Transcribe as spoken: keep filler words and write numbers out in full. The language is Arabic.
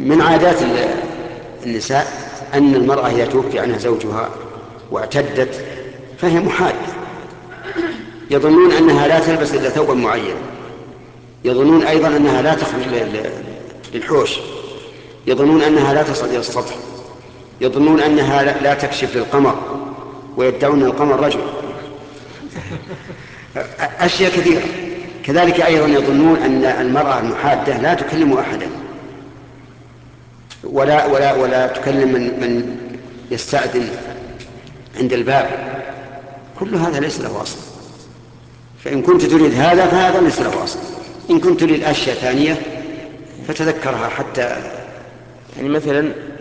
من عادات النساء أن المرأة إذا توفي عنها زوجها واعتدت فهي محادة، يظنون أنها لا تلبس إلا ثوبا معين، يظنون أيضا أنها لا تخرج للحوش، يظنون أنها لا تصل إلى السطح، يظنون أنها لا تكشف للقمر، ويدعون القمر رجل. أشياء كثيرة. كذلك أيضا يظنون أن المرأة المحادة لا تكلم أحدا، ولا, ولا, ولا تكلم من, من يستأذن عند الباب. كل هذا ليس له أصل. فإن كنت تريد هذا فهذا ليس له أصل، إن كنت تريد أشياء ثانية فتذكرها حتى. يعني مثلا